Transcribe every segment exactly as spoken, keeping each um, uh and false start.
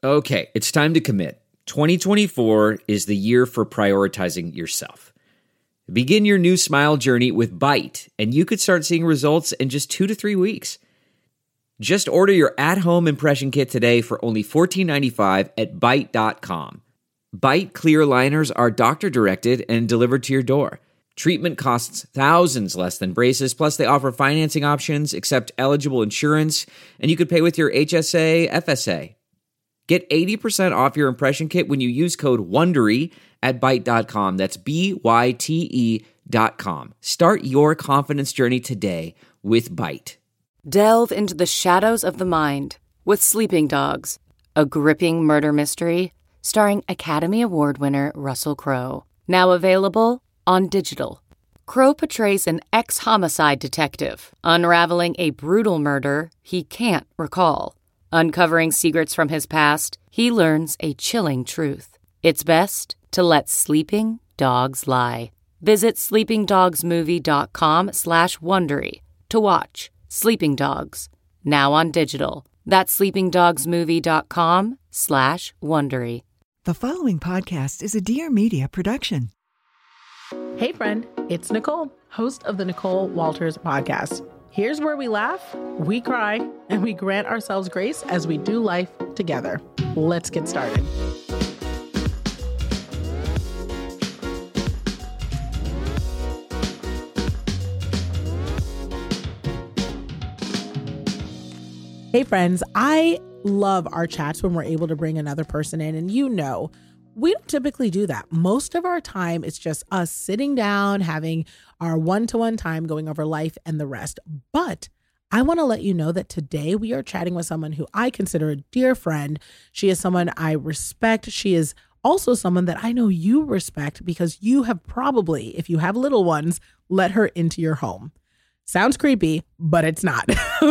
Okay, it's time to commit. twenty twenty-four is the year for prioritizing yourself. Begin your new smile journey with Byte, and you could start seeing results in just two to three weeks. Just order your at-home impression kit today for only fourteen ninety-five at byte dot com. Byte clear aligners are doctor-directed and delivered to your door. Treatment costs thousands less than braces, plus they offer financing options, accept eligible insurance, and you could pay with your H S A, F S A. Get eighty percent off your impression kit when you use code WONDERY at byte dot com. That's B Y T E dot com. Start your confidence journey today with Byte. Delve into the shadows of the mind with Sleeping Dogs, a gripping murder mystery starring Academy Award winner Russell Crowe. Now available on digital. Crowe portrays an ex-homicide detective unraveling a brutal murder he can't recall. Uncovering secrets from his past, he learns a chilling truth. It's best to let sleeping dogs lie. Visit sleepingdogsmovie.com slash Wondery to watch Sleeping Dogs, now on digital. That's sleepingdogsmovie.com slash Wondery. The following podcast is a Dear Media production. Hey friend, it's Nicole, host of the Nicole Walters podcast. Here's where we laugh, we cry, and we grant ourselves grace as we do life together. Let's get started. Hey friends, I love our chats when we're able to bring another person in, and you know, we don't typically do that. Most of our time, it's just us sitting down, having our one-to-one time going over life and the rest. But I want to let you know that today we are chatting with someone who I consider a dear friend. She is someone I respect. She is also someone that I know you respect because you have probably, if you have little ones, let her into your home. Sounds creepy, but it's not.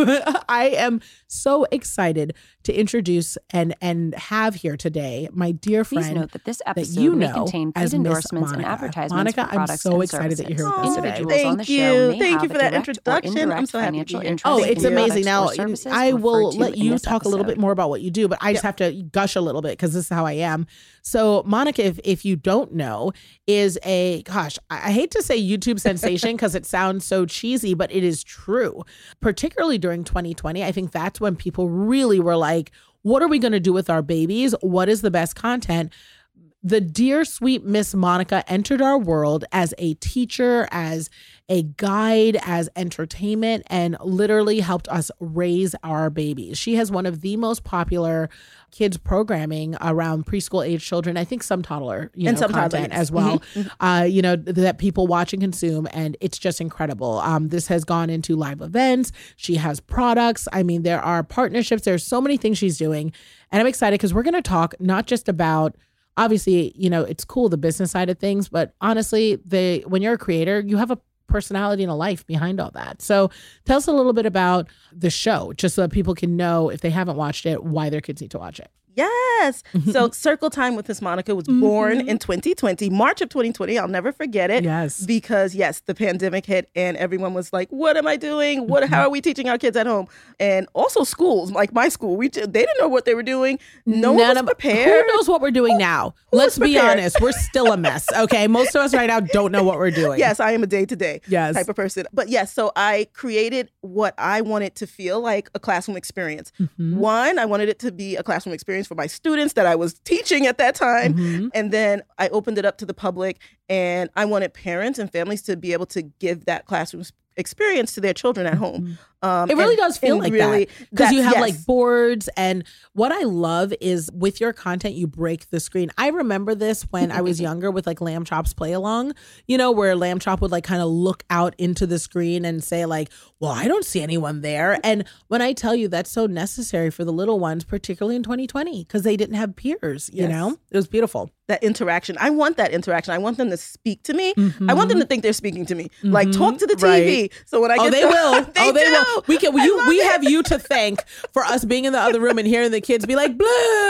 I am so excited to introduce and and have here today my dear friend. Please note that this episode that you may know contain paid endorsements and advertisements Monica, for products I'm so and excited services. that you're here with us today. Individuals Thank on the you. show may Thank have you for a that direct or introduction. I'm indirect so happy to be financial here. interest Oh, in it's the amazing. products Now, or services I will referred to let in you this talk a little episode. bit more about what you do, but I just have to gush a little bit because this is how I am. So Monica, if, if you don't know, is a, gosh, I, I hate to say YouTube sensation because it sounds so cheesy, but it is true. Particularly during twenty twenty, I think that's when people really were like, what are we going to do with our babies? What is the best content? The dear, sweet Miss Monica entered our world as a teacher, as a guide, as entertainment, and literally helped us raise our babies. She has one of the most popular kids programming around preschool age children. I think some toddler, you And know, some content toddlers. as well. Mm-hmm. Uh, you know, that people watch and consume, and it's just incredible. Um, this has gone into live events. She has products. I mean, there are partnerships. There's so many things she's doing, and I'm excited because we're going to talk not just about. Obviously, you know, it's cool, the business side of things, but honestly, they when you're a creator, you have a personality and a life behind all that. So tell us a little bit about the show, just so that people can know, if they haven't watched it, why their kids need to watch it. Yes. So Circle Time with Miss Monica was born mm-hmm. in twenty twenty, March of twenty twenty. I'll never forget it. Yes. Because, yes, the pandemic hit and everyone was like, what am I doing? What? Mm-hmm. How are we teaching our kids at home? And also schools, like my school, we they didn't know what they were doing. No None one was of, prepared. Who knows what we're doing now? Who Let's was be prepared? honest. We're still a mess. Okay. Most of us right now don't know what we're doing. Yes, I am a day-to-day Yes. type of person. But yes, so I created what I wanted to feel like a classroom experience. Mm-hmm. One, I wanted it to be a classroom experience for my students that I was teaching at that time. Mm-hmm. And then I opened it up to the public, and I wanted parents and families to be able to give that classroom experience to their children at home. Um, It really and- does feel and like really, that because you have yes. like boards, and what I love is with your content, you break the screen. I remember this when I was younger with like Lamb Chop's Play Along, you know, where Lamb Chop would like kind of look out into the screen and say like, well, I don't see anyone there. And when I tell you that's so necessary for the little ones, particularly in twenty twenty, because they didn't have peers, you Yes. know, it was beautiful. That interaction. I want that interaction. I want them to speak to me. Mm-hmm. I want them to think they're speaking to me. Like talk to the T V. Right. So when I get Oh, they the, will. they oh, they do. will. We can. I You, love we it. have you to thank for us being in the other room and hearing the kids be like, "Blue."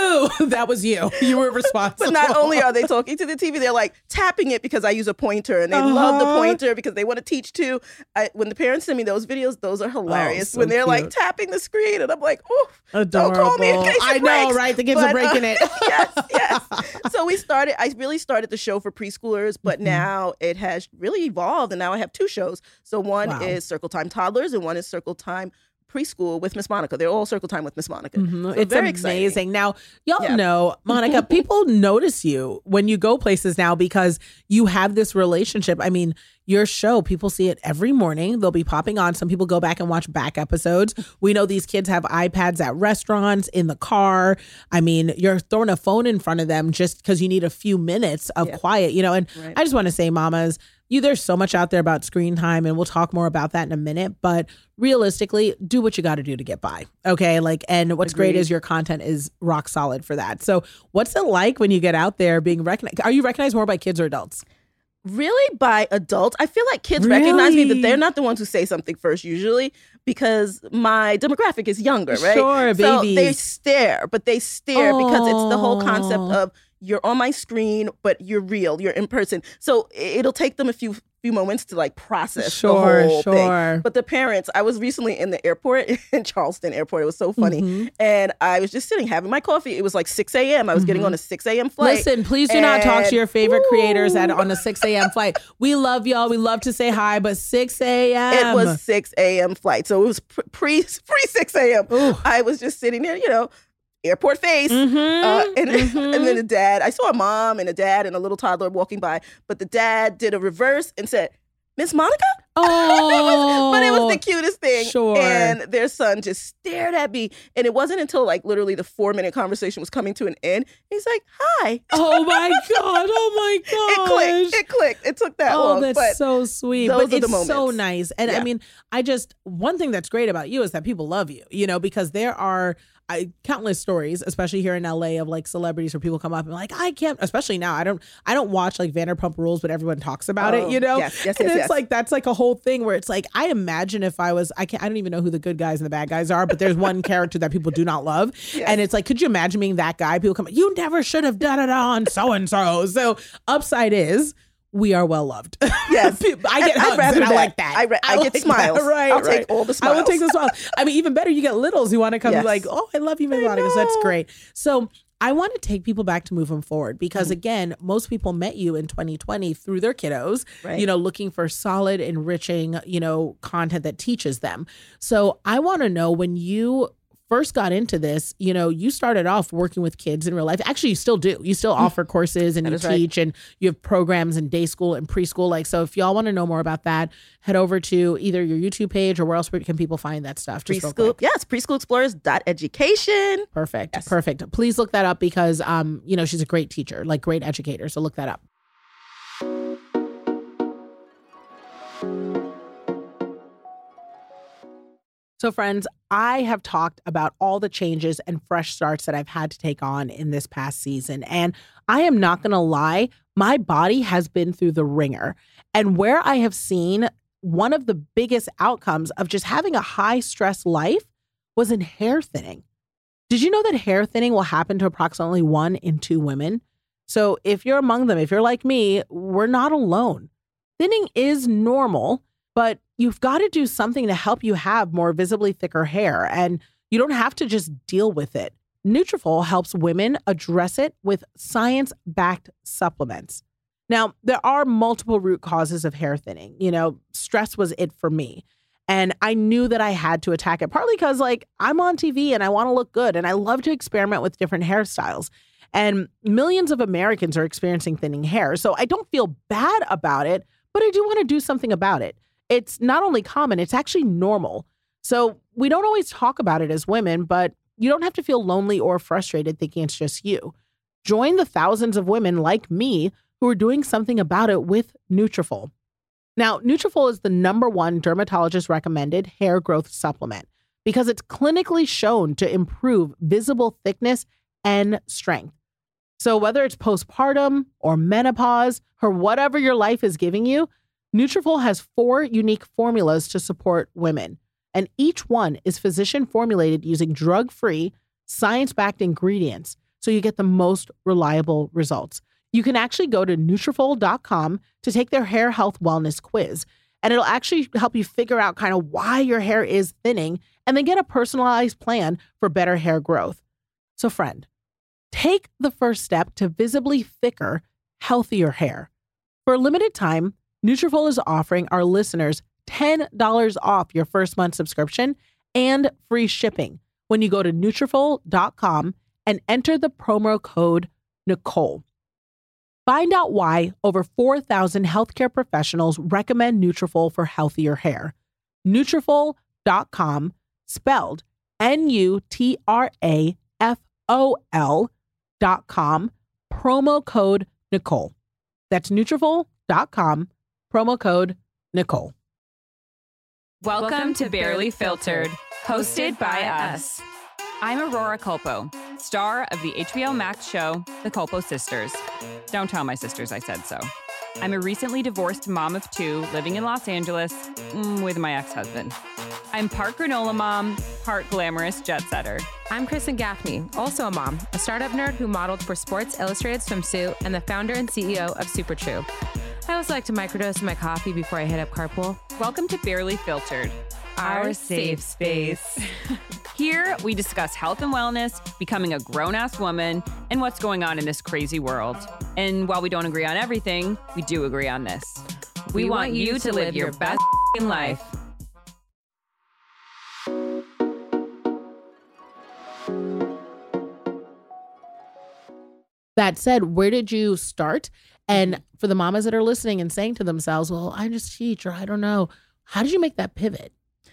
you. That was you. You were responsible. But not only are they talking to the T V, they're like tapping it because I use a pointer, and they uh-huh. love the pointer because they want to teach too. I, when the parents send me those videos, those are hilarious. Oh, so when they're cute. like tapping the screen, and I'm like, oh, don't call me in case I it know, breaks. right? The kids but, are breaking uh, it. yes, yes. So we started, I really started the show for preschoolers, but mm-hmm. now it has really evolved, and now I have two shows. So one wow. is Circle Time Toddlers, and one is Circle Time Preschool with Miss Monica. They're all Circle Time with Miss Monica. Mm-hmm. So it's very amazing. Exciting. Now, y'all yeah. know, Monica, people notice you when you go places now because you have this relationship. I mean, your show, people see it every morning. They'll be popping on. Some people go back and watch back episodes. We know these kids have iPads at restaurants, in the car. I mean, you're throwing a phone in front of them just because you need a few minutes of yeah. quiet, you know? And right. I just want to say, mamas, you there's so much out there about screen time, and we'll talk more about that in a minute. But realistically, do what you got to do to get by. Okay. Like, and what's Agreed. great is your content is rock solid for that. So what's it like when you get out there being recognized? Are you recognized more by kids or adults? Really by adults. I feel like kids really? recognize me, but they're not the ones who say something first usually because my demographic is younger, right? Sure, so babies. they stare, but they stare Aww. because it's the whole concept of you're on my screen, but you're real, you're in person. So it'll take them a few few moments to like process sure, the whole sure. thing. But the parents, I was recently in the airport, in Charleston Airport. It was so funny. Mm-hmm. And I was just sitting having my coffee. It was like six a.m. I was mm-hmm. getting on a six a.m. flight. Listen, please do and, not talk to your favorite woo. creators at on a six a.m. flight. We love y'all. We love to say hi, but six a.m. It was six a.m. flight. So it was pre pre six a.m. Ooh. I was just sitting there, you know, airport face. Mm-hmm, uh, and, mm-hmm. and then the dad, I saw a mom and a dad and a little toddler walking by, but the dad did a reverse and said, Miss Monica? Oh, but it was the cutest thing. Sure. And their son just stared at me. And it wasn't until like literally the four minute conversation was coming to an end. He's like, hi. Oh my God. Oh my God. It clicked. It clicked. It took that oh, long. that's but so sweet. Those but are it's the moments. so nice. And yeah. I mean, I just, one thing that's great about you is that people love you, you know, because there are I, countless stories, especially here in L A, of like celebrities where people come up and like, I can't, especially now, I don't, I don't watch like Vanderpump Rules, but everyone talks about oh, it, you know? Yes, yes, and yes, it's yes. like, that's like a whole thing where it's like, I imagine if I was, I can't, I don't even know who the good guys and the bad guys are, but there's one character that people do not love. Yes. And it's like, could you imagine being that guy? People come, you never should have done it on so-and-so. So upside is, we are well loved. Yes. I get hugs rather and I that. like that. I, ra- I, I get like smiles. That. Right, I'll right. take all the smiles. I will take the smiles. I mean, even better, you get littles who want to come yes. like, oh, I love you, Miss Monica. So that's great. So I want to take people back to move them forward because, mm-hmm. again, most people met you in twenty twenty through their kiddos, right. you know, looking for solid, enriching, you know, content that teaches them. So I want to know, when you first got into this, you know, you started off working with kids in real life. Actually, you still do. You still offer courses and that you teach right. and you have programs in day school and preschool. Like, so if y'all want to know more about that, head over to either your YouTube page or where else can people find that stuff? Just preschool, yes, preschool explorers dot education. Perfect. Yes. Perfect. Please look that up because, um, you know, she's a great teacher, like great educator. So look that up. So friends, I have talked about all the changes and fresh starts that I've had to take on in this past season. And I am not going to lie, my body has been through the ringer. And where I have seen one of the biggest outcomes of just having a high stress life was in hair thinning. Did you know that hair thinning will happen to approximately one in two women? So if you're among them, if you're like me, we're not alone. Thinning is normal, but you've got to do something to help you have more visibly thicker hair, and you don't have to just deal with it. Nutrafol helps women address it with science-backed supplements. Now, there are multiple root causes of hair thinning. You know, stress was it for me. And I knew that I had to attack it, partly because, like, I'm on T V and I want to look good, and I love to experiment with different hairstyles. And millions of Americans are experiencing thinning hair, so I don't feel bad about it, but I do want to do something about it. It's not only common, it's actually normal. So we don't always talk about it as women, but you don't have to feel lonely or frustrated thinking it's just you. Join the thousands of women like me who are doing something about it with Nutrafol. Now, Nutrafol is the number one dermatologist recommended hair growth supplement because it's clinically shown to improve visible thickness and strength. So whether it's postpartum or menopause or whatever your life is giving you, Nutrafol has four unique formulas to support women, and each one is physician formulated using drug-free, science-backed ingredients. so you get the most reliable results. You can actually go to Nutrafol dot com to take their hair health wellness quiz, and it'll actually help you figure out kind of why your hair is thinning and then get a personalized plan for better hair growth. So friend, take the first step to visibly thicker, healthier hair. For a limited time, Nutrafol is offering our listeners ten dollars off your first month subscription and free shipping when you go to Nutrafol dot com and enter the promo code Nicole. Find out why over four thousand healthcare professionals recommend Nutrafol for healthier hair. Nutrafol dot com, spelled N U T R A F O L dot com, promo code Nicole. That's Nutrafol dot com, promo code Nicole. Welcome to Barely Filtered, hosted by us. I'm Aurora Culpo, star of the H B O Max show, The Culpo Sisters. Don't tell my sisters I said so. I'm a recently divorced mom of two living in Los Angeles mm, with my ex-husband. I'm part granola mom, part glamorous jet setter. I'm Kristen Gaffney, also a mom, a startup nerd who modeled for Sports Illustrated Swimsuit and the founder and C E O of Super True. I also like to microdose my coffee before I hit up carpool. Welcome to Barely Filtered, Our our safe safe space. Here, we discuss health and wellness, becoming a grown-ass woman, and what's going on in this crazy world. And while we don't agree on everything, we do agree on this. We, want you to live your best life. That said, where did you start? And for the mamas that are listening and saying to themselves, well, I just teach, or I don't know, how did you make that pivot?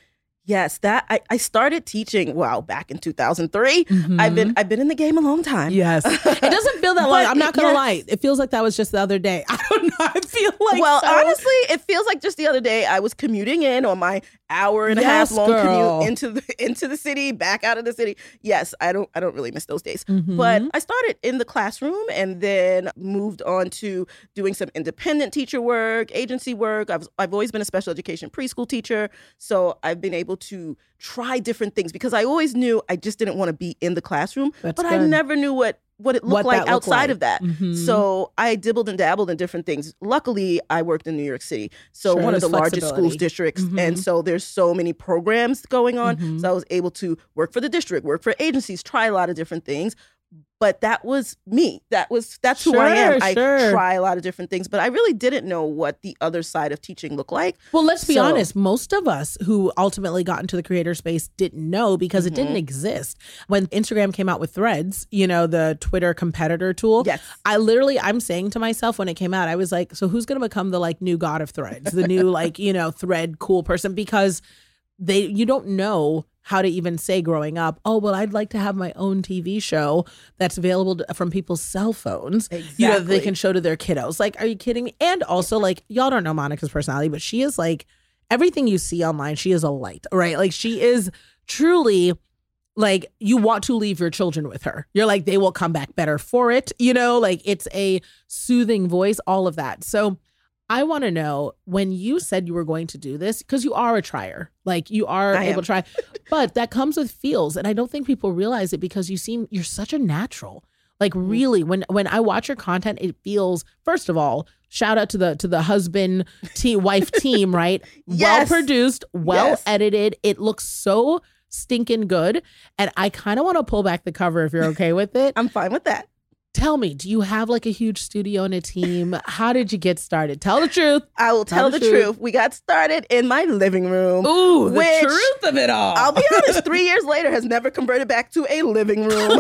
Yes, that I, I started teaching, well, back in two thousand three. Mm-hmm. I've been I've been in the game a long time. Yes. It doesn't feel that long. But I'm not going to yes. lie. It feels like that was just the other day. I don't know. I feel like Well, so- honestly, it feels like just the other day I was commuting in on my hour and a Yes, half long girl. commute into the into the city, back out of the city. Yes, I don't I don't really miss those days. Mhm. But I started in the classroom and then moved on to doing some independent teacher work, agency work. I've I've always been a special education preschool teacher, so I've been able to try different things because I always knew I just didn't want to be in the classroom, That's but I good. never knew what what it looked What like that looked outside like. of that. Mhm. So I dibbled and dabbled in different things. Luckily, I worked in New York City, so Sure, one of the there's largest flexibility. schools districts, Mhm. and so there's so many programs going on. Mhm. So I was able to work for the district, work for agencies, try a lot of different things. But that was me. That was that's who I am. Sure, I sure. try a lot of different things, but I really didn't know what the other side of teaching looked like. Well, let's be So- honest. Most of us who ultimately got into the creator space didn't know because it didn't exist. When Instagram came out with Threads, you know, the Twitter competitor tool, Yes. I literally, I'm saying to myself when it came out, I was like, so who's going to become the like new god of Threads, the new like, you know, thread cool person? Because they, you don't know how to even say growing up, oh, well, I'd like to have my own T V show that's available to, from people's cell phones, you know, that they Exactly. can show to their kiddos. Like, are you kidding me? And also, like, y'all don't know Monica's personality, but she is like, everything you see online, she is a light, right? Like, she is truly like, you want to leave your children with her. You're like, they will come back better for it. You know, like, it's a soothing voice, all of that. So I want to know, when you said you were going to do this, because you are a trier, like you are I able am. to try, but that comes with feels. And I don't think people realize it because you seem, you're such a natural. Like really, when when I watch your content, it feels, first of all, shout out to the to the husband, team, wife team, right? Yes. Well produced, well Yes. edited. It looks so stinking good. And I kind of want to pull back the cover if you're okay with it. I'm fine with that. Tell me, do you have like a huge studio and a team? How did you get started? Tell the truth. I will tell the the truth. truth. We got started in my living room. Ooh, the Which- truth of it all. I'll be honest, three years later has never converted back to a living room.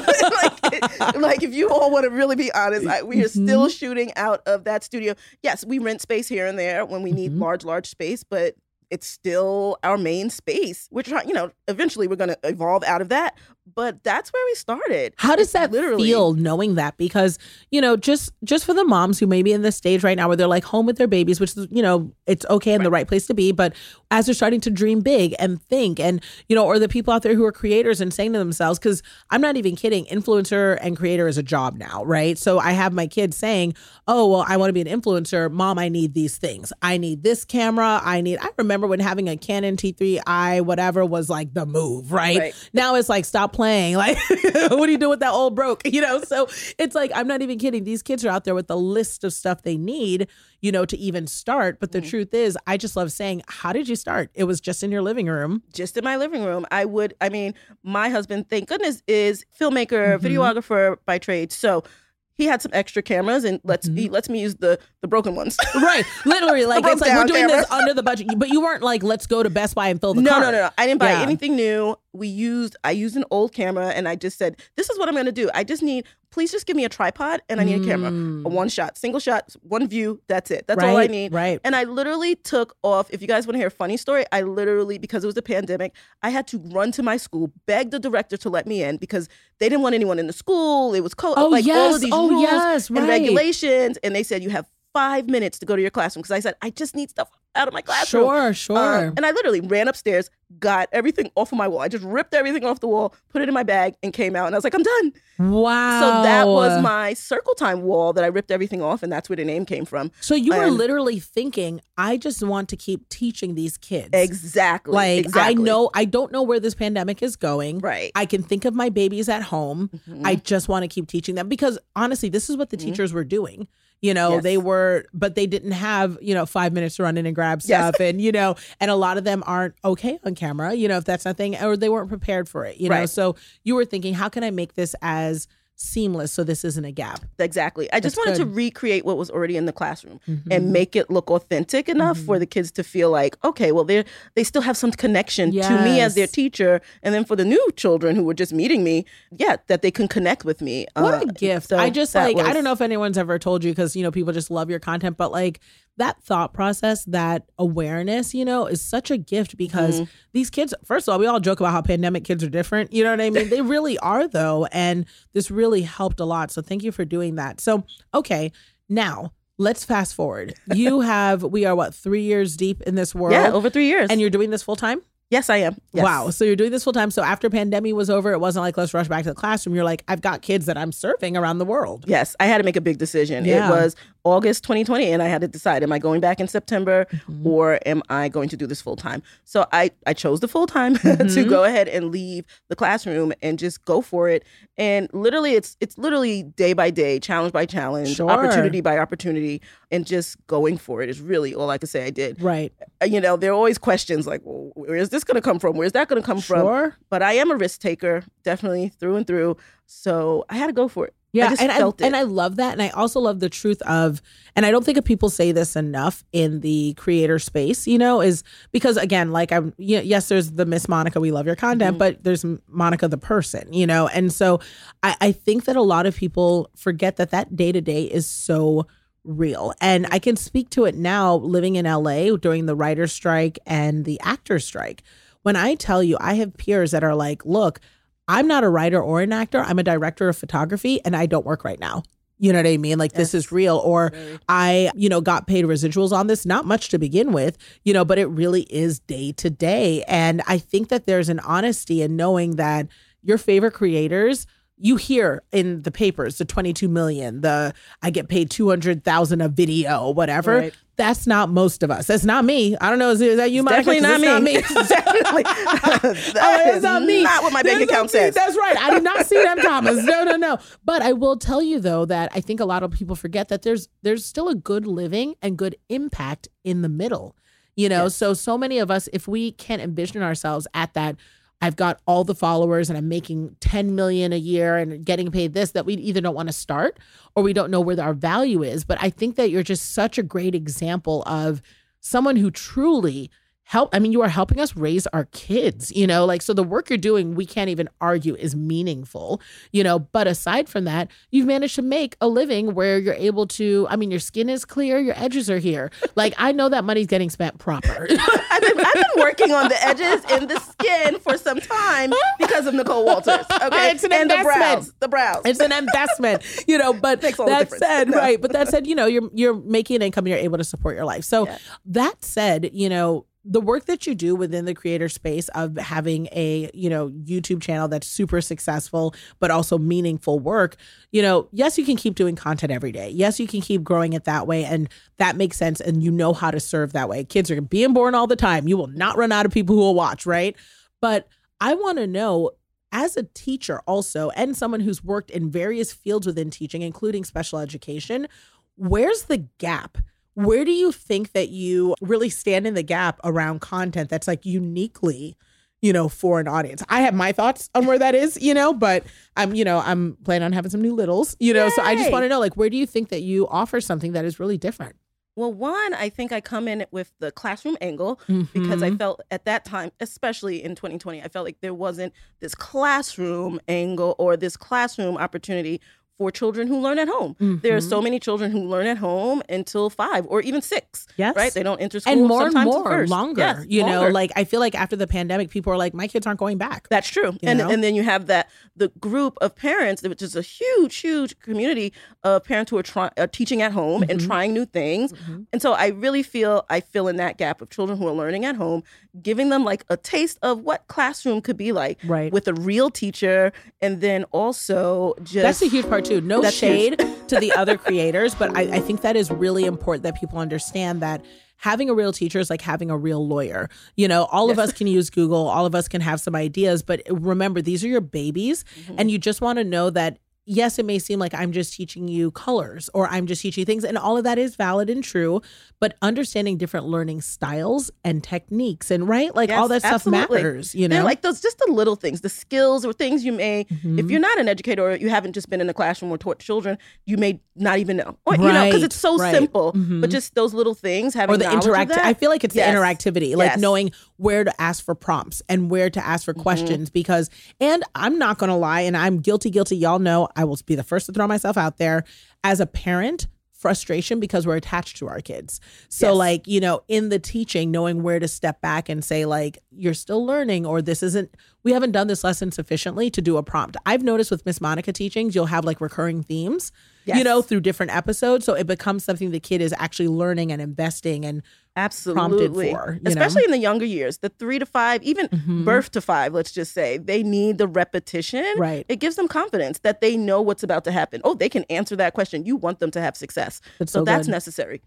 like, like, if you all want to really be honest, I, we are still shooting out of that studio. Yes, we rent space here and there when we need Mhm. large, large space, but it's still our main space. We're trying, you know, eventually we're going to evolve out of that, but that's where we started. How does It's that literally feel knowing that? Because, you know, just just for the moms who may be in this stage right now where they're like home with their babies, which is, you know, it's okay and the right place to be. But as they're starting to dream big and think, and, you know, or the people out there who are creators and saying to themselves, because I'm not even kidding, influencer and creator is a job now, right? So I have my kids saying, oh, well, I want to be an influencer. Mom, I need these things. I need this camera. I need, I remember when having a Canon T three I, whatever, was like the move, right? right. Now it's like, stop playing. Like, what do you do with that old broke? You know, so it's like, I'm not even kidding. These kids are out there with the list of stuff they need, you know, to even start. But the mm-hmm. truth is, I just love saying, how did you start? It was just in your living room. Just in my living room. I would, I mean, my husband, thank goodness, is filmmaker, mm-hmm. videographer by trade. So he had some extra cameras and lets mm-hmm. he lets me use the the broken ones. Right. Literally, like it's like we're doing cameras. This under the budget. But you weren't like, let's go to Best Buy and fill the no, cart. No, no, no. I didn't buy yeah. anything new. We used I used an old camera and I just said, this is what I'm gonna do. I just need, please just give me a tripod and I need mm. a camera. A one shot, single shot, one view, that's it. That's right, all I need. Right. And I literally took off, if you guys want to hear a funny story, I literally, because it was a pandemic, I had to run to my school, beg the director to let me in because they didn't want anyone in the school. It was co- oh, like yes. all of these oh, rules yes, right. and regulations. And they said, you have five minutes to go to your classroom. Because I said, I just need stuff out of my classroom. Sure, sure. Uh, and I literally ran upstairs, got everything off of my wall. I just ripped everything off the wall, put it in my bag, and came out. And I was like, I'm done. Wow. So that was my Circle Time wall that I ripped everything off, and that's where the name came from. So you were and, literally thinking, I just want to keep teaching these kids. Exactly. Like, exactly. I know, I don't know where this pandemic is going. Right. I can think of my babies at home. Mm-hmm. I just want to keep teaching them because honestly, this is what the mm-hmm. teachers were doing. You know, yes. they were, but they didn't have, you know, five minutes to run in and grab stuff. Yes. And, you know, and a lot of them aren't okay on camera, you know, if that's nothing, or they weren't prepared for it, you know? Right. So you were thinking, how can I make this as seamless so this isn't a gap? Exactly. I just That's wanted good. to recreate what was already in the classroom mm-hmm. and make it look authentic enough mm-hmm. for the kids to feel like, okay, well, they they still have some connection yes. to me as their teacher. And then for the new children who were just meeting me, yeah, that they can connect with me. What uh, a gift. So I just like, was... I don't know if anyone's ever told you because, you know, people just love your content, but like that thought process, that awareness, you know, is such a gift because mm-hmm. these kids, first of all, we all joke about how pandemic kids are different. You know what I mean? They really are though. And this really helped a lot. So thank you for doing that. So, okay, now let's fast forward. You have, we are what, three years deep in this world? Yeah, over three years. And you're doing this full time? Yes, I am. Yes. Wow. So you're doing this full time. So after pandemic was over, it wasn't like, let's rush back to the classroom. You're like, I've got kids that I'm serving around the world. Yes. I had to make a big decision. Yeah. It was August twenty twenty and I had to decide, am I going back in September mm-hmm. or am I going to do this full time? So I, I chose the full time mm-hmm. to go ahead and leave the classroom and just go for it. And literally, it's it's literally day by day, challenge by challenge, sure. opportunity by opportunity, and just going for it is really all I could say I did. Right. You know, there are always questions like, well, where is this going to come from? Where's that going to come sure. from? But I am a risk taker, definitely through and through. So I had to go for it. Yeah, I just and felt I, it. and I love that. And I also love the truth of, and I don't think people say this enough in the creator space, you know, is because again, like I'm, yes, there's the Miss Monica, we love your content, mm-hmm. but there's Monica the person, you know? And so I, I think that a lot of people forget that that day to day is so real. And I can speak to it now living in L A during the writer's strike and the actor's strike. When I tell you, I have peers that are like, look, I'm not a writer or an actor. I'm a director of photography and I don't work right now. You know what I mean? Like yes. this is real. Or right. I, you know, got paid residuals on this, not much to begin with, you know, but it really is day to day. And I think that there's an honesty in knowing that your favorite creators, you hear in the papers, the twenty-two million, the I get paid two hundred thousand a video, whatever. Right. That's not most of us. That's not me. I don't know. Is, is that you, Monica? Definitely not me. Not me. Definitely. That oh, is not me. Not what my bank account says. That's right. I did not see them, Thomas. No, no, no. But I will tell you though that I think a lot of people forget that there's there's still a good living and good impact in the middle. You know, yes. so so many of us, if we can't envision ourselves at that, I've got all the followers and I'm making ten million a year and getting paid this, that we either don't want to start or we don't know where our value is. But I think that you're just such a great example of someone who truly help. I mean, you are helping us raise our kids, you know, like, so the work you're doing, we can't even argue is meaningful, you know, but aside from that, you've managed to make a living where you're able to, I mean, your skin is clear, your edges are here. Like, I know that money's getting spent proper. I've, been, I've been working on the edges and the skin for some time because of Nicole Walters. Okay. It's an and investment. the brows, the brows. It's an investment, you know, but Makes all that the said, no. right. But that said, you know, you're, you're making an income and you're able to support your life. So yeah. that said, you know, the work that you do within the creator space of having a, you know, YouTube channel that's super successful, but also meaningful work, you know, yes, you can keep doing content every day. Yes, you can keep growing it that way. And that makes sense. And you know how to serve that way. Kids are being born all the time. You will not run out of people who will watch, right? But I want to know, as a teacher also, and someone who's worked in various fields within teaching, including special education, where's the gap? Where do you think that you really stand in the gap around content that's like uniquely, you know, for an audience? I have my thoughts on where that is, you know, but I'm, you know, I'm planning on having some new littles, you know, Yay. So I just want to know, like, where do you think that you offer something that is really different? Well, one, I think I come in with the classroom angle Mm-hmm. because I felt at that time, especially in twenty twenty, I felt like there wasn't this classroom angle or this classroom opportunity for children who learn at home. Mm-hmm. There are so many children who learn at home until five or even six. Yes. Right? They don't enter school and more and sometimes more, first. longer. Yes, you longer. know, like I feel like after the pandemic, people are like, my kids aren't going back. That's true. You And know? and then you have that the group of parents, which is a huge, huge community of parents who are trying are teaching at home Mm-hmm. and trying new things. Mm-hmm. And so I really feel I fill in that gap of children who are learning at home, giving them like a taste of what classroom could be like Right. with a real teacher, and then also just That's a huge part too. No That's shade huge. to the other creators, but I, I think that is really important that people understand that having a real teacher is like having a real lawyer. You know, all of Yes. us can use Google, all of us can have some ideas, but remember, these are your babies, Mm-hmm. and you just want to know that, yes, it may seem like I'm just teaching you colors or I'm just teaching you things, and all of that is valid and true, but understanding different learning styles and techniques and right, like Yes, all that stuff absolutely. matters, you know? They're like those, just the little things, the skills or things you may, Mm-hmm. if you're not an educator or you haven't just been in a classroom or taught children, you may not even know. Or, you know, because Right, it's so right. simple, Mhm. but just those little things, having or the knowledge of interact that. I feel like it's Yes. the interactivity, like Yes. knowing where to ask for prompts and where to ask for Mm-hmm. questions, because, and I'm not going to lie, and I'm guilty, guilty. Y'all know I will be the first to throw myself out there as a parent. Frustration because we're attached to our kids. So Yes. like, you know, in the teaching, knowing where to step back and say like, you're still learning, or this isn't, we haven't done this lesson sufficiently to do a prompt. I've noticed with Miss Monica teachings, you'll have like recurring themes, you Yes. know, through different episodes. So it becomes something the kid is actually learning and investing and Absolutely. for, you Especially know? in the younger years, the three to five, even Mhm. birth to five, let's just say, they need the repetition. Right. It gives them confidence that they know what's about to happen. Oh, they can answer that question. You want them to have success. That's so so that's good. necessary.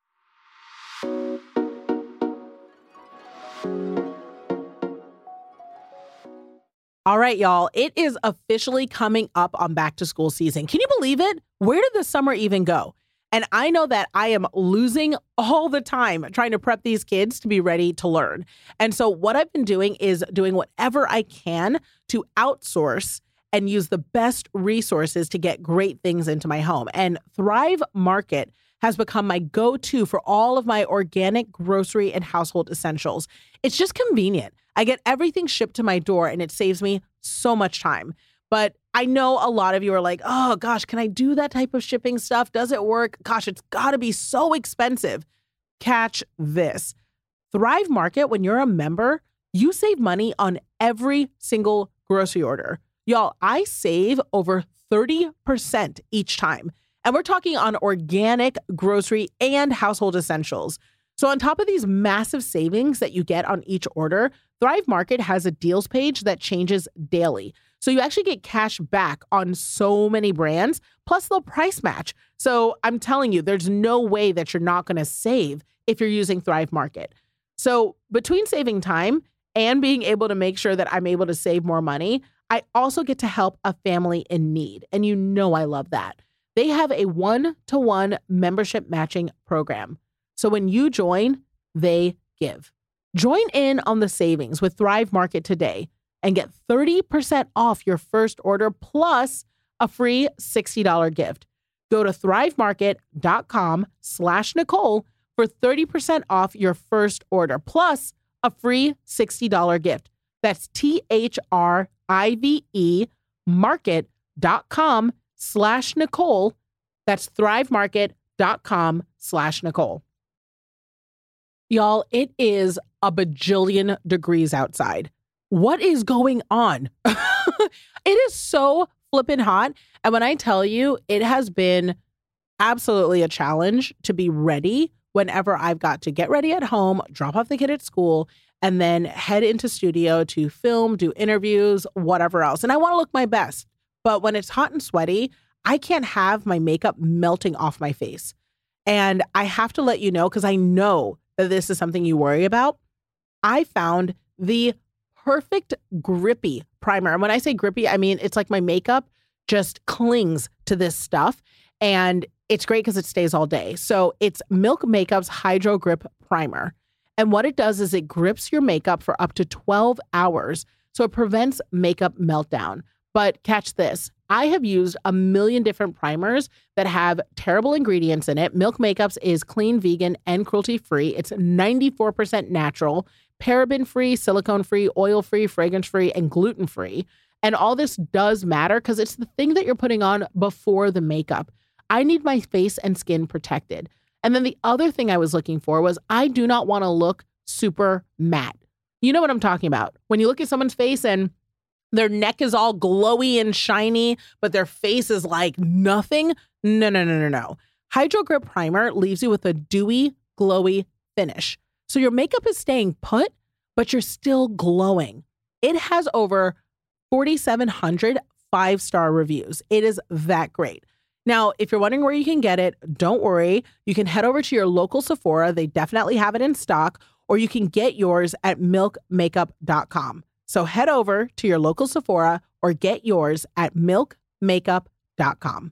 All right, y'all, it is officially coming up on back to school season. Can you believe it? Where did the summer even go? And I know that I am losing all the time trying to prep these kids to be ready to learn. And so what I've been doing is doing whatever I can to outsource and use the best resources to get great things into my home. And Thrive Market has become my go-to for all of my organic grocery and household essentials. It's just convenient. I get everything shipped to my door and it saves me so much time. But I know a lot of you are like, oh gosh, can I do that type of shipping stuff? Does it work? Gosh, it's gotta be so expensive. Catch this. Thrive Market, when you're a member, you save money on every single grocery order. Y'all, I save over thirty percent each time. And we're talking on organic grocery and household essentials. So on top of these massive savings that you get on each order, Thrive Market has a deals page that changes daily. So you actually get cash back on so many brands, plus they'll price match. So I'm telling you, there's no way that you're not going to save if you're using Thrive Market. So between saving time and being able to make sure that I'm able to save more money, I also get to help a family in need. And you know I love that. They have a one-to-one membership matching program. So when you join, they give. Join in on the savings with Thrive Market today and get thirty percent off your first order plus a free sixty dollars gift. Go to thrivemarket.com slash Nicole for thirty percent off your first order plus a free sixty dollars gift. That's T-H-R-I-V-E market.com slash Nicole. That's thrivemarket.com slash Nicole. Y'all, it is a bajillion degrees outside. What is going on? It is so flippin' hot. And when I tell you, it has been absolutely a challenge to be ready whenever I've got to get ready at home, drop off the kid at school, and then head into studio to film, do interviews, whatever else. And I want to look my best. But when it's hot and sweaty, I can't have my makeup melting off my face. And I have to let you know, because I know that this is something you worry about. I found the perfect grippy primer. And when I say grippy, I mean, it's like my makeup just clings to this stuff. And it's great because it stays all day. So it's Milk Makeup's Hydro Grip Primer. And what it does is it grips your makeup for up to twelve hours. So it prevents makeup meltdown. But catch this. I have used a million different primers that have terrible ingredients in it. Milk Makeup's is clean, vegan, and cruelty-free. It's ninety-four percent natural, paraben-free, silicone-free, oil-free, fragrance-free, and gluten-free. And all this does matter because it's the thing that you're putting on before the makeup. I need my face and skin protected. And then the other thing I was looking for was I do not want to look super matte. You know what I'm talking about? When you look at someone's face and their neck is all glowy and shiny, but their face is like nothing. No, no, no, no, no. Hydro Grip Primer leaves you with a dewy, glowy finish. So your makeup is staying put, but you're still glowing. It has over forty-seven hundred five-star reviews. It is that great. Now, if you're wondering where you can get it, don't worry. You can head over to your local Sephora. They definitely have it in stock, or you can get yours at milk makeup dot com. So head over to your local Sephora or get yours at milk makeup dot com.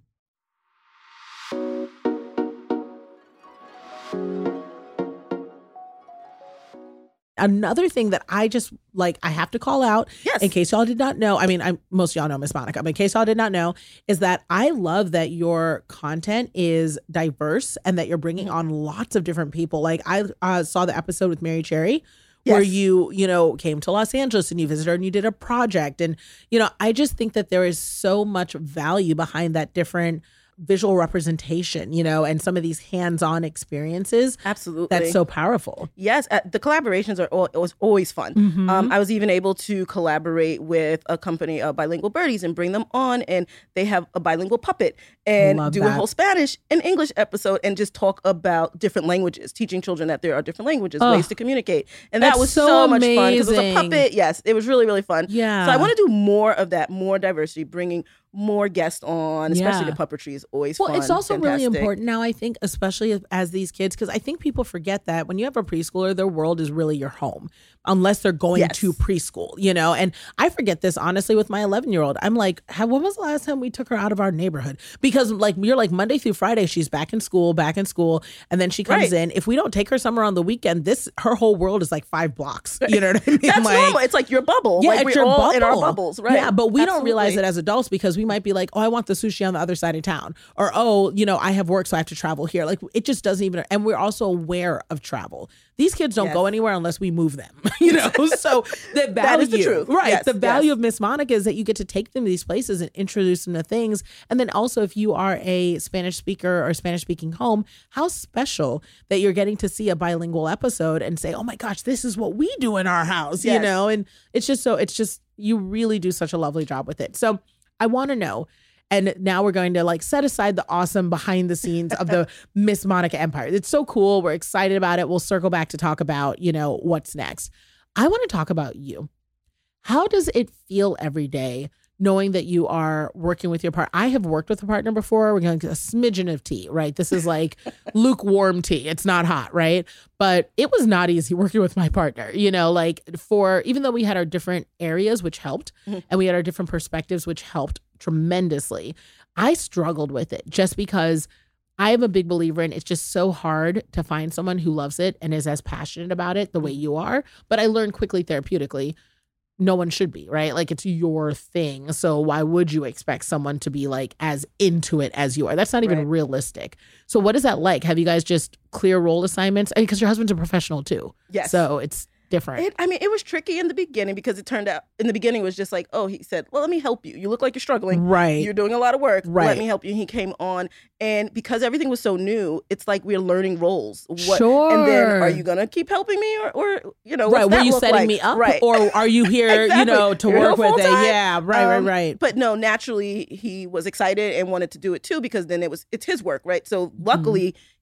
Another thing that I just like, I have to call out, yes. in case y'all did not know, I mean, I most of y'all know Miss Monica, but in case y'all did not know, is that I love that your content is diverse and that you're bringing on lots of different people. Like I uh, saw the episode with Mary Cherry, where yes. you, you know, came to Los Angeles and you visited her and you did a project. And, you know, I just think that there is so much value behind that different visual representation, you know, and some of these hands-on experiences. Absolutely. That's so powerful. Yes. Uh, the collaborations are all, it was always fun. Mm-hmm. Um, I was even able to collaborate with a company of Bilingual Birdies and bring them on, and they have a bilingual puppet and Love do that. a whole Spanish and English episode and just talk about different languages, teaching children that there are different languages, oh, ways to communicate. And that was so, so much fun because it was a puppet. Yes, it was really, really fun. Yeah. So I want to do more of that, more diversity, bringing more guests on, especially yeah. the puppetry is always well, fun. Well, it's also fantastic. really important now, I think, especially as these kids, because I think people forget that when you have a preschooler, their world is really your home, unless they're going yes. to preschool, you know? And I forget this, honestly, with my eleven-year-old. I'm like, when was the last time we took her out of our neighborhood? Because like you're like Monday through Friday, she's back in school, back in school, and then she comes right. in. If we don't take her somewhere on the weekend, this her whole world is like five blocks. You know what I mean? That's like, normal. It's like your bubble. Yeah, like it's we're your all bubble. in our bubbles, right? Yeah, but we Absolutely. don't realize it as adults because we might be like, oh, I want the sushi on the other side of town. Or, oh, you know, I have work, so I have to travel here. Like, it just doesn't even, and we're also aware of travel. These kids don't yes. go anywhere unless we move them, you know? So the value, that is the truth. Right. Yes, the value yes. of Miss Monica is that you get to take them to these places and introduce them to things. And then also, if you are a Spanish speaker or Spanish speaking home, how special that you're getting to see a bilingual episode and say, oh my gosh, this is what we do in our house, yes. you know? And it's just so, it's just, you really do such a lovely job with it. So I want to know, and now we're going to like set aside the awesome behind the scenes of the Miss Monica empire. It's so cool. We're excited about it. We'll circle back to talk about, you know, what's next. I want to talk about you. How does it feel every day knowing that you are working with your partner? I have worked with a partner before. We're going to get a smidgen of tea, right? This is like lukewarm tea. It's not hot, right? But it was not easy working with my partner, you know, like for, even though we had our different areas, which helped, mm-hmm. and we had our different perspectives, which helped tremendously. I struggled with it just because I am a big believer in it's just so hard to find someone who loves it and is as passionate about it the way you are. But I learned quickly therapeutically, no one should be, right? Like it's your thing. So why would you expect someone to be like as into it as you are? That's not even right. realistic. So what is that like? Have you guys just clear role assignments? I mean, because your husband's a professional too. Yes. So it's different. It, I mean, it was tricky in the beginning because it turned out in the beginning it was just like, oh, he said, well, let me help you. You look like you're struggling. Right. You're doing a lot of work. Right. Let me help you. And he came on. And because everything was so new, it's like we're learning roles. What, sure. And then are you going to keep helping me or, or you know, right. what's Were that you look setting like? me up? Right. Or are you here, exactly. you know, to You're work with it? full-time. Yeah. Right, um, right, right. But no, naturally he was excited and wanted to do it too because then it was, it's his work, right? So luckily mm-hmm.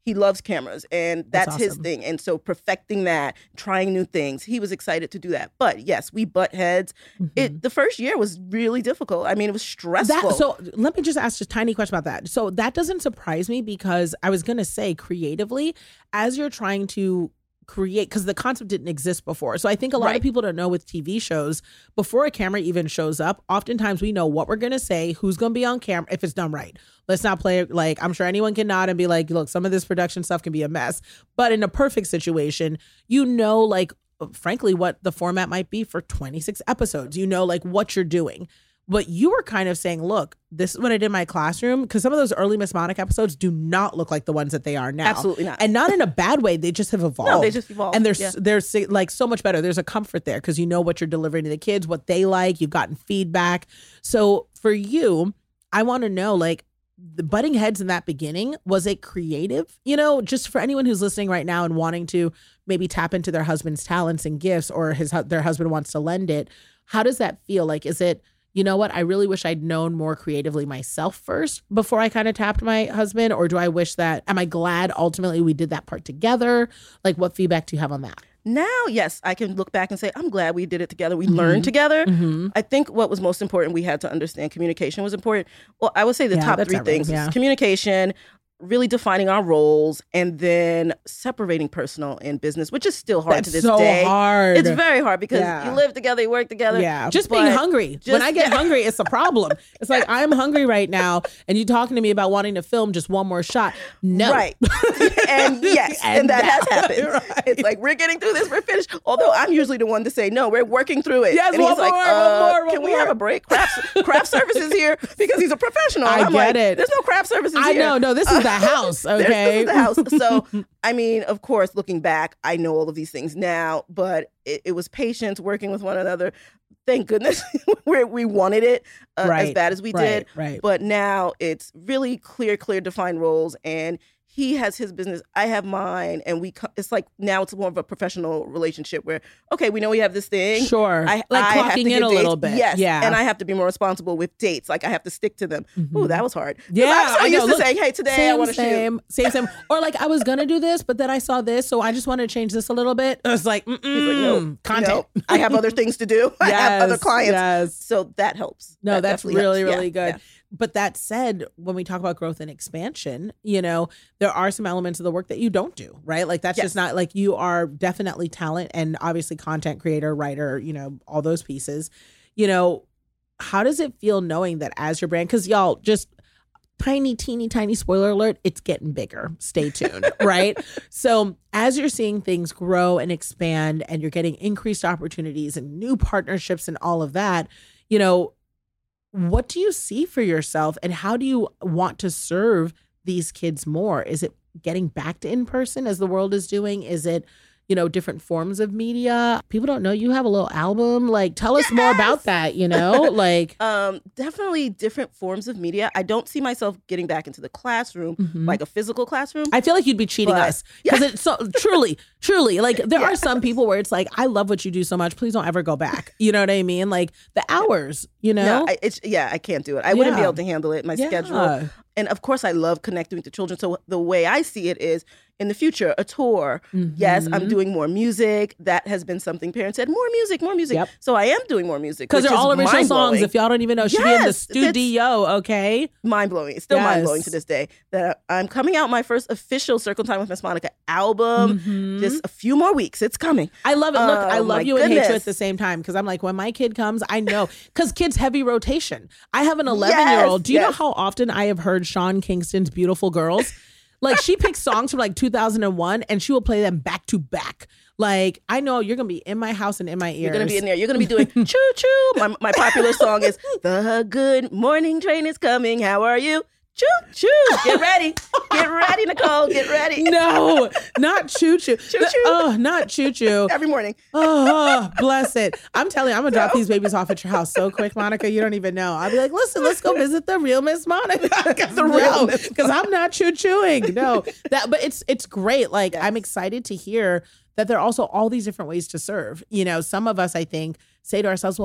he loves cameras, and that's, That's his awesome. thing. And so perfecting that, trying new things, he was excited to do that. But yes, we butt heads. Mm-hmm. It the first year was really difficult. I mean, it was stressful. That, so let me just ask just a tiny question about that. So that doesn't surprise me because I was going to say creatively, as you're trying to create, because the concept didn't exist before. So I think a lot Right. of people don't know with T V shows, before a camera even shows up, oftentimes we know what we're going to say, who's going to be on camera, if it's done right. Let's not play it like, I'm sure anyone can nod and be like, look, some of this production stuff can be a mess. But in a perfect situation, you know, like, frankly, what the format might be for twenty-six episodes. You know, like what you're doing. But you were kind of saying, look, this is what I did in my classroom, because some of those early Miss Monica episodes do not look like the ones that they are now. Absolutely not. And not in a bad way. They just have evolved. they just evolved, And they're, yeah. s they're si- like so much better. There's a comfort there because you know what you're delivering to the kids, what they like. You've gotten feedback. So for you, I want to know, like, the butting heads in that beginning, was it creative? You know, just for anyone who's listening right now and wanting to maybe tap into their husband's talents and gifts, or his hu- their husband wants to lend it. How does that feel? Like, is it, you know what, I really wish I'd known more creatively myself first before I kind of tapped my husband? Or do I wish that, am I glad ultimately we did that part together? Like, what feedback do you have on that? Now, yes, I can look back and say, I'm glad we did it together. We Mm-hmm. learned together. I think what was most important, we had to understand communication was important. Well, I would say the Yeah, top that's three everything, things yeah. is communication, really defining our roles, and then separating personal and business, which is still hard That's to this so day. hard. It's very hard because Yeah. you live together, you work together. Yeah, just being but hungry. when just- I get yeah. hungry, it's a problem. It's like, I'm hungry right now, and you talking to me about wanting to film just one more shot. No, Right. And yes, and, And that has now. happened. Right. It's like, we're getting through this, we're finished. Although I'm usually the one to say, no, we're working through it. Yes, and one he's like, more, one uh, more, one can we more. have a break? Craft, craft services here, because he's a professional. I And I'm get like, it. There's no craft services I here. know. No, this is the house. There's- Okay, This is the house. So, I mean, of course, looking back, I know all of these things now, but it, it was patience, working with one another. Thank goodness we we wanted it uh, as Right, bad as we right, did. right. But now it's really clear, clear, defined roles, and he has his business, I have mine, and we. Co- it's like now it's more of a professional relationship where, okay, we know we have this thing. Sure. I, Like I have clocking to in get a dates. little bit. Yes, Yeah. and I have to be more responsible with dates. Like I have to stick to them. Ooh, that was hard. 'Cause Yeah, I'm so I know. used to Look, saying, hey, today same, I want to shoot. same, same, same. Or like, I was gonna do this, but then I saw this, so I just want to change this a little bit. It was like, mm-mm, He's like, no, content. no, I have other things to do. I have other Yes, clients. yes. So that helps. No, That that's definitely really, helps. really Yeah, good. But that said, when we talk about growth and expansion, you know, there are some elements of the work that you don't do, right? Like that's Yes. just not like, you are definitely talent and obviously content creator, writer, you know, all those pieces. You know, how does it feel knowing that as your brand, because y'all, just tiny, teeny, tiny spoiler alert, it's getting bigger. Stay tuned, right? So as you're seeing things grow and expand and you're getting increased opportunities and new partnerships and all of that, you know, what do you see for yourself and how do you want to serve these kids more? Is it getting back to in person as the world is doing? Is it, you know, different forms of media? People don't know you have a little album. Like, tell us more about that, you know? Like, Um, definitely different forms of media. I don't see myself getting back into the classroom, like a physical classroom. I feel like you'd be cheating But- us because it's so truly, truly like there Yeah. are some people where it's like, I love what you do so much. Please don't ever go back. You know what I mean? Like the hours, you know? No, I, it's yeah, I can't do it. I wouldn't be Yeah. able to handle it. My Yeah. schedule, and of course, I love connecting with the children. So the way I see it is, in the future, a tour. Yes, Mm-hmm. I'm doing more music. That has been something parents said, more music, more music. Yep. So I am doing more music Because which they're is all original songs. mind-blowing. If y'all don't even know, she be in the Yes, it's- studio, okay? Mind blowing. It's still Yes. mind blowing to this day that I'm coming out my first official Circle Time with Miss Monica album. Mm-hmm. Just a few more weeks. It's coming. I love it. Look, I Oh, love my you and hate you goodness. at the same time because I'm like, when my kid comes, I know. Because kids heavy rotation. I have an eleven year old. Yes, Do you know yes. how often I have heard Sean Kingston's Beautiful Girls? Like, she picks songs from like two thousand one and she will play them back to back. Like, I know you're going to be in my house and in my ears. You're gonna be in there. You're gonna be doing choo choo. My my popular song is "The Good Morning Train is Coming. How are you? Choo choo. Get ready. Get ready, Nicole. Get ready." No, not choo choo. Choo-choo. Oh, not choo choo. Every morning. Oh, bless it. I'm telling you, I'm going to drop these babies off at your house so quick, Monica. You don't even know. I'll be like, listen, let's go visit the real Miss Monica. The real Miss Because I'm not choo chooing. No, that, but it's, it's great. Like, I'm excited to hear that there are also all these different ways to serve. You know, some of us, I think, say to ourselves, well,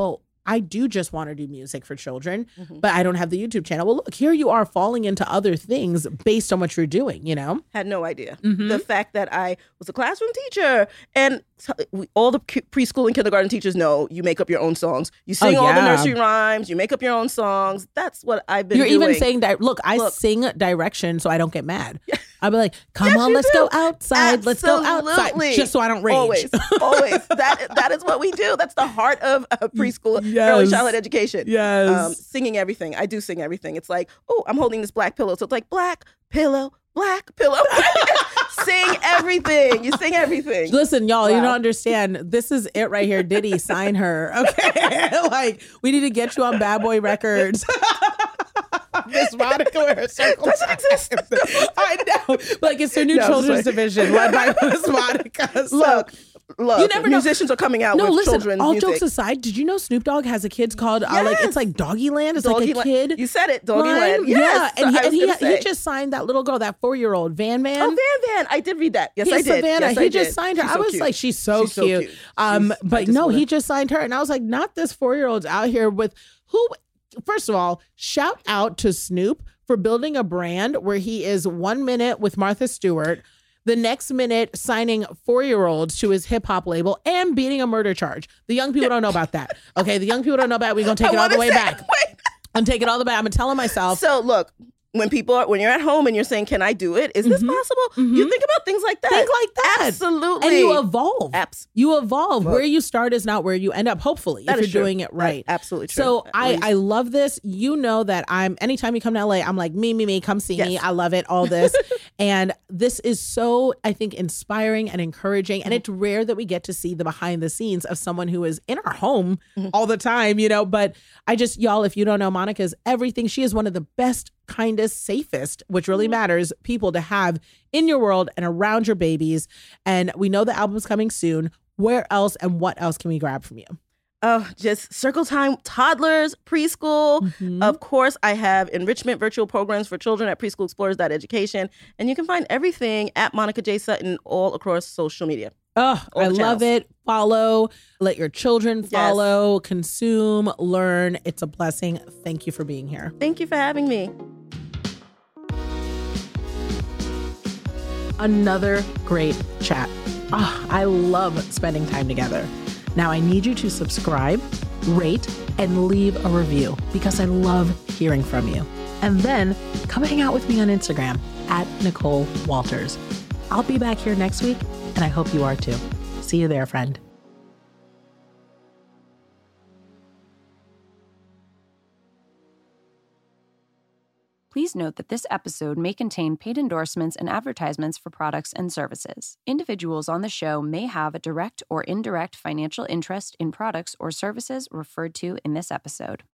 I do just want to do music for children, Mm-hmm. but I don't have the YouTube channel. Well, look, here you are falling into other things based on what you're doing, you know? Had no idea. Mhm. The fact that I was a classroom teacher, and so- we, all the ki- preschool and kindergarten teachers know you make up your own songs. You sing Oh, all the yeah. nursery rhymes. You make up your own songs. That's what I've been You're doing. even saying that, look, I Look. sing direction so I don't get mad. I'll be like, come Yes, on, you let's do. go outside. Let's go outside. Absolutely. Just so I don't rage. Always, always. That that is what we do. That's the heart of uh, preschool, Yes. early childhood education. Yes. Um, singing everything. I do sing everything. It's like, oh, I'm holding this black pillow. So it's like black pillow, black pillow. Sing everything. You sing everything. Listen, y'all, you Wow. don't understand. This is it right here. Diddy, sign her. Okay. Like, we need to get you on Bad Boy Records. Miss Monica with her circle. Doesn't exist. I know. Like, it's her new No, I'm children's sorry. division led by Miss Monica. So, Look, look. You never know. Musicians are coming out no, with listen, children's all music. jokes aside, did you know Snoop Dogg has a kid's called, uh, like, Yes. it's like Doggy Land? It's like a Doggy kid. You said it, Doggy line? Land. Yes. Yeah, and, So he, I and was he, gonna say. he just signed that little girl, that four-year-old, Van Van. Oh, Van Van. I did read that. Yes, He I has did. Savannah. Yes, he I just did. signed her. She's I so was cute. like, she's so She's so cute. cute. Um, She's- I but just no, wanna- he just signed her, and I was like, not this four-year-old's out here with who. First of all, shout out to Snoop for building a brand where he is one minute with Martha Stewart, the next minute signing four-year-olds to his hip hop label and beating a murder charge. The young people don't know about that. Okay, the young people don't know about it. We're gonna take I it all the wanna way say- back. Wait. I'm taking it all the way back. I'm telling myself. So look, when people are, when you're at home and you're saying, "Can I do it? Is this Mhm. possible?" Mhm. You think about things like that. Think like that. Absolutely. And you evolve. Abs- You evolve. Look. Where you start is not where you end up, hopefully, That if is you're true. doing it That- right. absolutely true. So At I, least. I love this. You know that I'm, anytime you come to L A, I'm like, me, me, me, come see me. Yes. I love it, all this. And this is so, I think, inspiring and encouraging. And it's rare that we get to see the behind the scenes of someone who is in our home all the time, you know. But I just, y'all, if you don't know, Monica's everything. She is one of the best, kindest, safest, which really matters, people to have in your world and around your babies. And we know the album's coming soon. Where else and what else can we grab from you? Oh, just Circle Time toddlers, preschool. Mhm. Of course, I have enrichment virtual programs for children at preschool explorers dot education. And you can find everything at Monica J. Sutton all across social media. Oh, All I the love channels. it. Follow, let your children Yes. follow, consume, learn. It's a blessing. Thank you for being here. Thank you for having me. Another great chat. Ah, I love spending time together. Now I need you to subscribe, rate, and leave a review because I love hearing from you. And then come hang out with me on Instagram at Nicole Walters. I'll be back here next week, and I hope you are too. See you there, friend. Please note that this episode may contain paid endorsements and advertisements for products and services. Individuals on the show may have a direct or indirect financial interest in products or services referred to in this episode.